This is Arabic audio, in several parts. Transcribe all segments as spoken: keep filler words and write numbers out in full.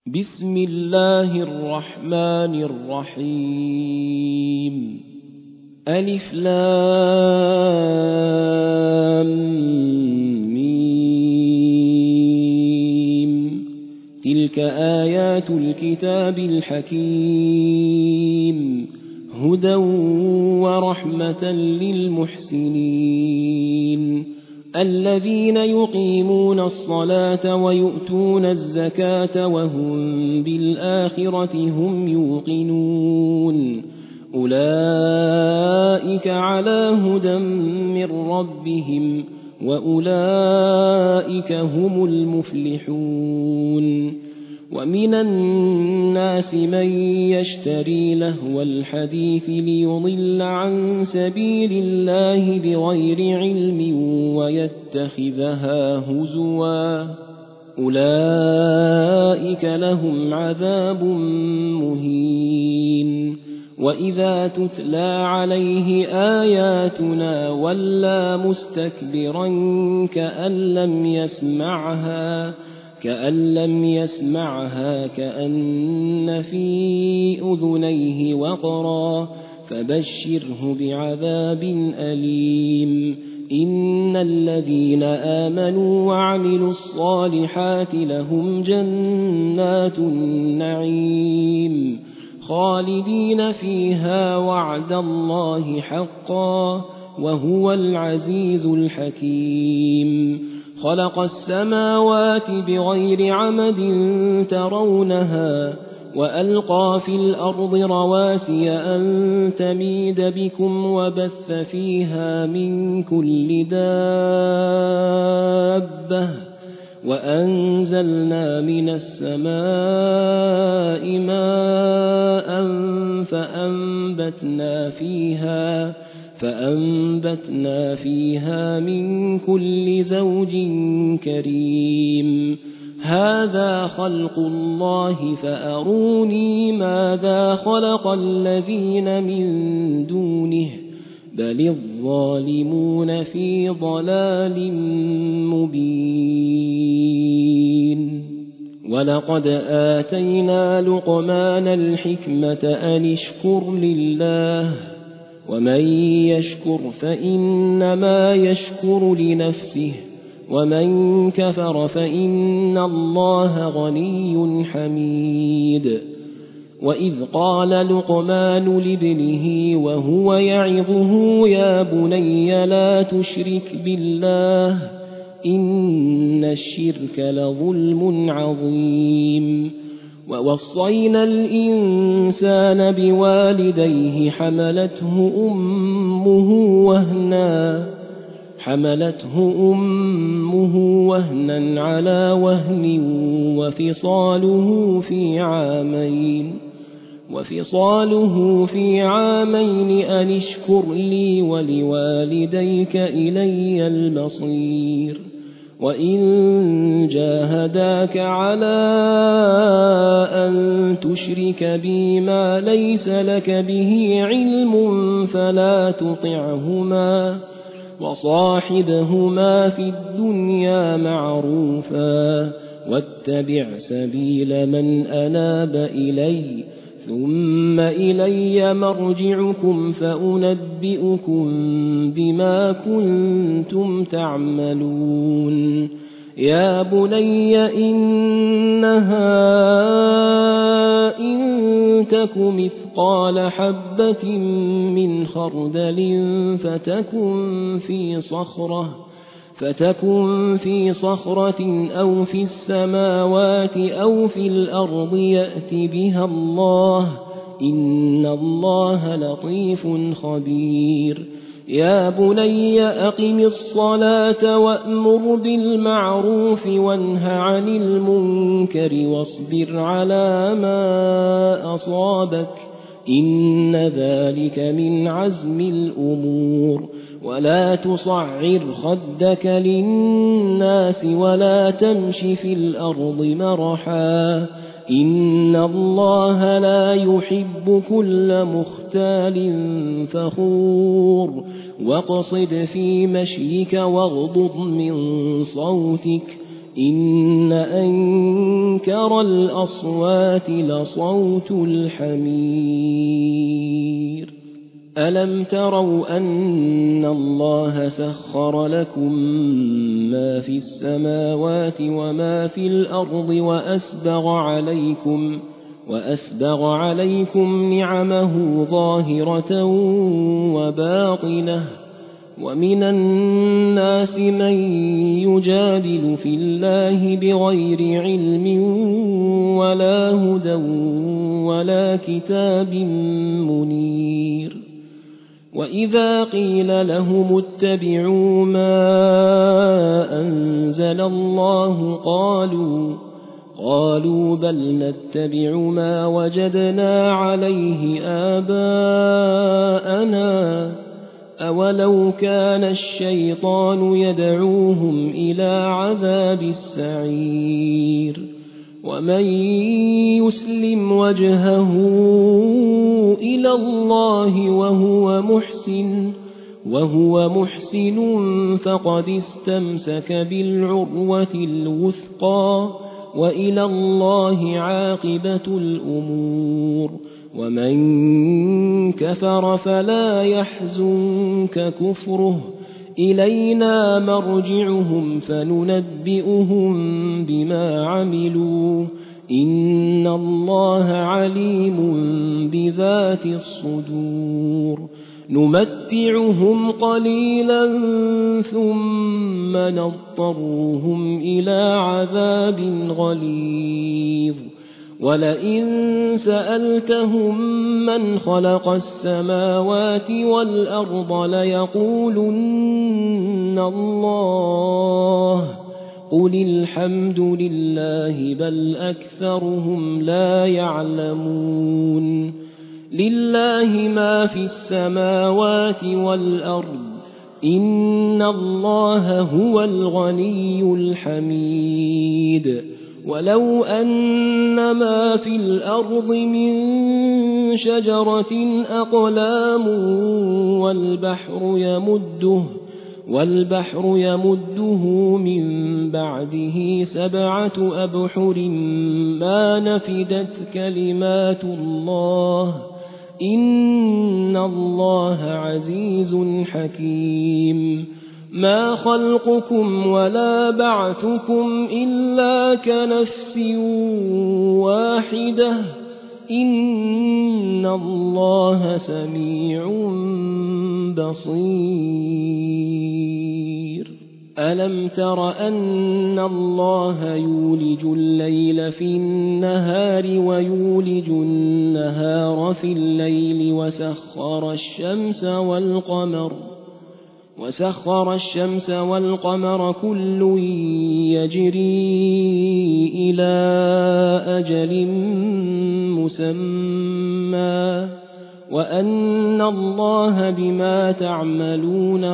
بسم الله الرحمن الرحيم. ألف لام ميم. تلك آيات الكتاب الحكيم، هدى ورحمة للمحسنين الذين يقيمون الصلاة ويؤتون الزكاة وهم بالآخرة هم يوقنون. أولئك على هدى من ربهم وأولئك هم المفلحون. ومن الناس من يشتري لهو الحديث ليضل عن سبيل الله بغير علم ويتخذها هزوا، أولئك لهم عذاب مهين. وإذا تتلى عليه آياتنا ولى مستكبرا كأن لم يسمعها كأن لم يسمعها كأن في أذنيه وقرا، فبشره بعذاب أليم. إن الذين آمنوا وعملوا الصالحات لهم جنات النعيم خالدين فيها وعد الله حقا وهو العزيز الحكيم. خلق السماوات بغير عمد ترونها وألقى في الأرض رواسي أن تميد بكم وبث فيها من كل دابة وأنزلنا من السماء ماء فأنبتنا فيها فأنبتنا فيها من كل زوج كريم. هذا خلق الله فأروني ماذا خلق الذين من دونه بل الظالمون في ضلال مبين. ولقد آتينا لقمان الحكمة أن اشكر لله ومن يشكر فإنما يشكر لنفسه ومن كفر فإن الله غني حميد. وإذ قال لقمان لابنه وهو يعظه يا بني لا تشرك بالله إن الشرك لظلم عظيم. ووصينا الإنسان بوالديه حملته أمه وهنا حملته أمه وهنا على وهن وفصاله في عامين وفصاله في عامين أن اشكر لي ولوالديك إلي المصير. وإن جاهداك على أن تشرك بي ما ليس لك به علم فلا تطعهما وصاحبهما في الدنيا معروفا واتبع سبيل من أناب إلي ثم إلي مرجعكم فأنبئكم بما كنتم تعملون. يا بني إنها إن تك مثقال حبة من خردل فتكن في صخرة فتكن في صخرة أو في السماوات أو في الأرض يأت بها الله إن الله لطيف خبير. يا بني أقم الصلاة وأمر بالمعروف وانه عن المنكر واصبر على ما أصابك إن ذلك من عزم الأمور. ولا تصعر خدك للناس ولا تمش في الأرض مرحا إن الله لا يحب كل مختال فخور. واقصد في مشيك واغضض من صوتك إن أنكر الأصوات لصوت الحمير ألم تروا أن الله سخر لكم ما في السماوات وما في الأرض وأسبغ عليكم وأسبغ عليكم نعمه ظاهرة وباطنة ومن الناس من يجادل في الله بغير علم ولا هدى ولا كتاب منير وإذا قيل لهم اتبعوا ما أنزل الله قالوا قالوا بل نتبع ما وجدنا عليه آباءنا أولو كان الشيطان يدعوهم إلى عذاب السعير ومن يسلم وجهه إلى الله وهو محسن وهو محسن فقد استمسك بالعروة الوثقى وإلى الله عاقبة الأمور ومن كفر فلا يحزنك كفره إلينا مرجعهم فننبئهم بما عملوا إن الله عليم بذات الصدور نمتعهم قليلا ثم نضطرهم إلى عذاب غليظ ولئن سألتهم من خلق السماوات والأرض ليقولن الله قل الحمد لله بل أكثرهم لا يعلمون لله ما في السماوات والأرض إن الله هو الغني الحميد ولو أن ما في الأرض من شجرة أقلام والبحر يمده والبحر يمده من بعده سبعة أبحر ما نفدت كلمات الله إن الله عزيز حكيم ما خلقكم ولا بعثكم إلا كنفس واحدة إن الله سميع بصير ألم تر أن الله يولج الليل في النهار ويولج النهار في الليل وسخر الشمس والقمر وسخر الشمس والقمر كل يجري إلى أجل مسمى وأن الله بما تعملون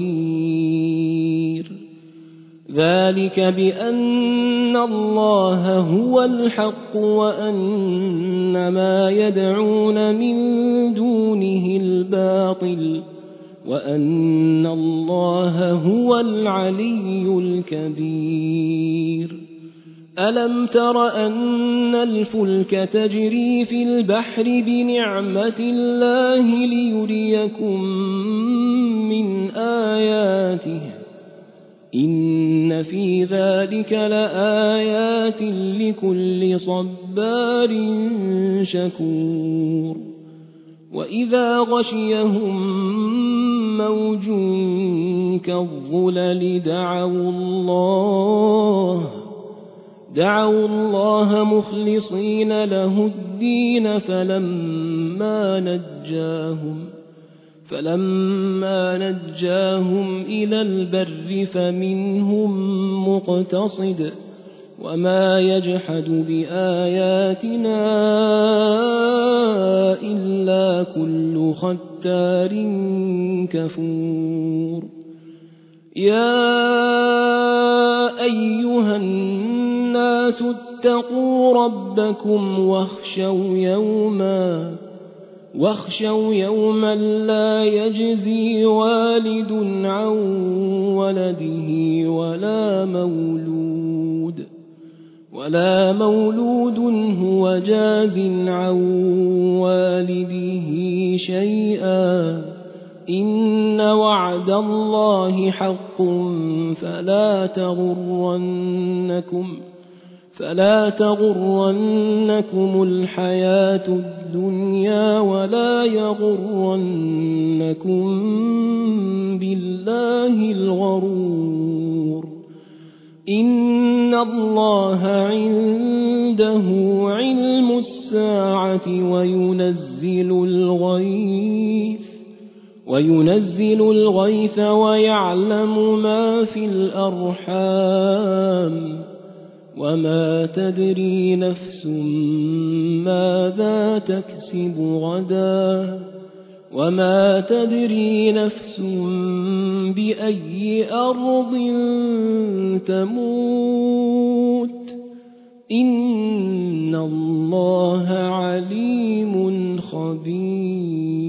خبير ذلك بأن الله هو الحق وأن ما يدعون من دونه الباطل وأن الله هو العلي الكبير ألم تر أن الفلك تجري في البحر بنعمة الله ليريكم من آياته إن في ذلك لآيات لكل صبار شكور وإذا غشيهم موج كالظلل دعوا الله دعوا الله مخلصين له الدين فلما نجاهم فلما نجاهم إلى البر فمنهم مقتصد وما يجحد بآياتنا إلا كل ختار كفور يا أيها الناس اتقوا ربكم واخشوا يوما واخشوا يوما لا يجزي والد عن ولده ولا مولود ولا مولود هو جاز عن والده شيئا إن وعد الله حق فلا تغرنكم فلا تغرنكم الحياة الدنيا ولا يغرنكم بالله الغرور إن الله عنده علم الساعة وينزل الغيث وينزل الغيث ويعلم ما في الأرحام وما تدري نفس ماذا تكسب غدا وما تدري نفس بأي أرض تموت إن الله عليم خبير